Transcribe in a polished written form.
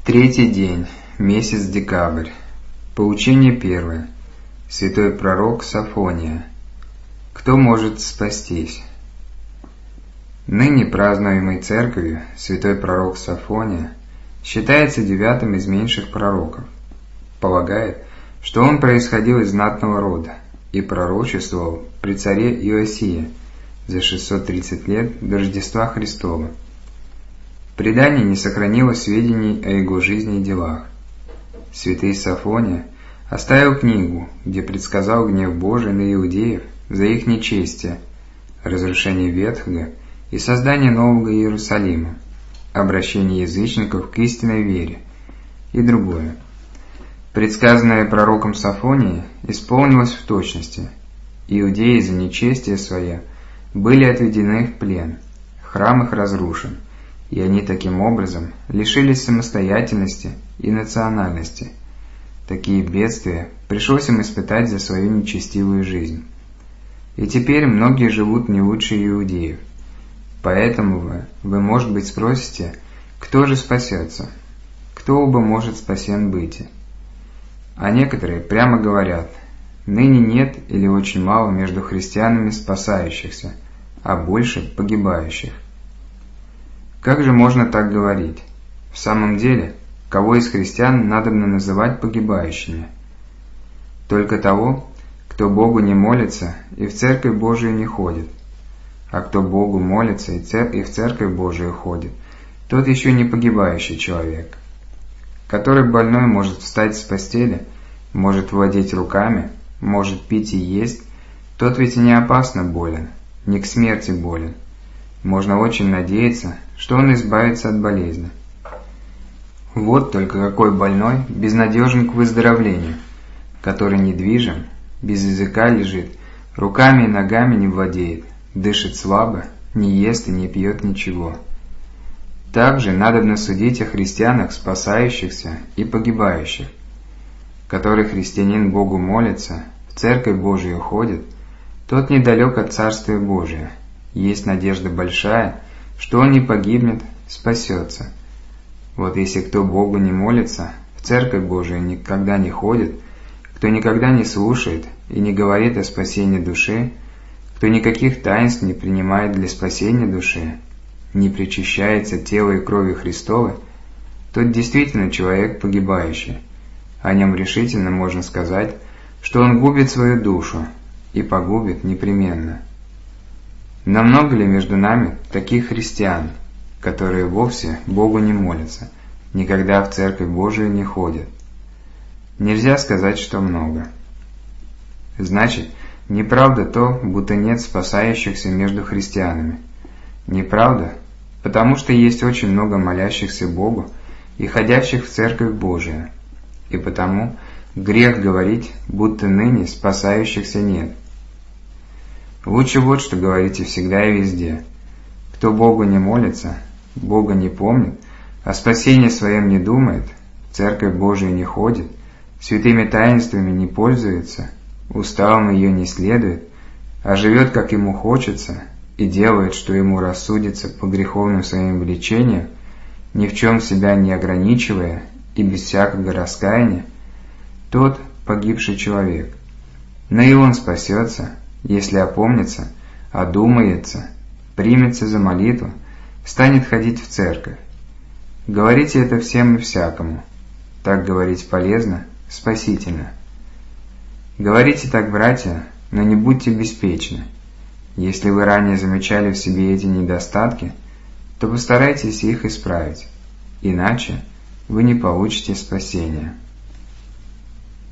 Третий день, месяц декабрь. Поучение первое. Святой пророк Софония. Кто может спастись? Ныне празднуемой церковью святой пророк Софония считается девятым из меньших пророков. Полагает, что он происходил из знатного рода и пророчествовал при царе Иосии за 630 лет до Рождества Христова. Предание не сохранило сведений о его жизни и делах. Святый Софония оставил книгу, где предсказал гнев Божий на иудеев за их нечестие, разрушение Ветхого и создание Нового Иерусалима, обращение язычников к истинной вере и другое. Предсказанное пророком Софонией исполнилось в точности. Иудеи за нечестие свое были отведены в плен, храм их разрушен, и они таким образом лишились самостоятельности и национальности. Такие бедствия пришлось им испытать за свою нечестивую жизнь. И теперь многие живут не лучше иудеев. Поэтому вы, может быть, спросите, кто же спасется? Кто бы может спасен быть? А некоторые прямо говорят, ныне нет или очень мало между христианами спасающихся, а больше погибающих. Как же можно так говорить? В самом деле, кого из христиан надобно называть погибающими? Только того, кто Богу не молится и в Церковь Божию не ходит. А кто Богу молится и в Церковь Божию ходит, тот еще не погибающий человек. Который больной может встать с постели, может владеть руками, может пить и есть, тот ведь и не опасно болен, не к смерти болен. Можно очень надеяться, что он избавится от болезни. Вот только какой больной безнадежен к выздоровлению, который недвижим, без языка лежит, руками и ногами не владеет, дышит слабо, не ест и не пьет ничего. Также надобно судить о христианах, спасающихся и погибающих. Который христианин Богу молится, в Церковь Божию ходит, тот недалек от Царствия Божия. Есть надежда большая, что он не погибнет, спасется. Вот если кто Богу не молится, в Церковь Божию никогда не ходит, кто никогда не слушает и не говорит о спасении души, кто никаких таинств не принимает для спасения души, не причащается тела и крови Христовой, тот действительно человек погибающий. О нем решительно можно сказать, что он губит свою душу и погубит непременно. Но много ли между нами таких христиан, которые вовсе Богу не молятся, никогда в Церковь Божию не ходят? Нельзя сказать, что много. Значит, неправда то, будто нет спасающихся между христианами. Неправда, потому что есть очень много молящихся Богу и ходящих в Церковь Божию, и потому грех говорить, будто ныне спасающихся нет. Лучше вот что говорите всегда и везде. Кто Богу не молится, Бога не помнит, о спасении своем не думает, в Церковь Божию не ходит, святыми таинствами не пользуется, уставам ее не следует, а живет, как ему хочется, и делает, что ему рассудится по греховным своим влечениям, ни в чем себя не ограничивая и без всякого раскаяния, тот погибший человек. Но и он спасется, если опомнится, одумается, примется за молитву, станет ходить в церковь. Говорите это всем и всякому. Так говорить полезно, спасительно. Говорите так, братья, но не будьте беспечны. Если вы ранее замечали в себе эти недостатки, то постарайтесь их исправить, иначе вы не получите спасения.